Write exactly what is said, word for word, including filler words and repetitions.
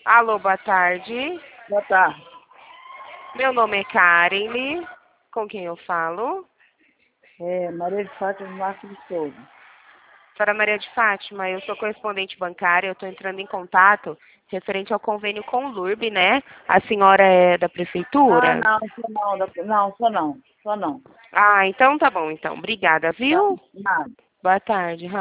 Alô, boa tarde. Boa tarde. Meu nome é Karen, com quem eu falo? É, Maria de Fátima Marcos de Souza. Senhora Maria de Fátima, eu sou correspondente bancária, eu estou entrando em contato referente ao convênio com o L U R B, né? A senhora é da Ah, prefeitura? não, sou não, da- não, sou não, sou não. Ah, então tá bom, então. Obrigada, Tá, viu? nada. Boa tarde.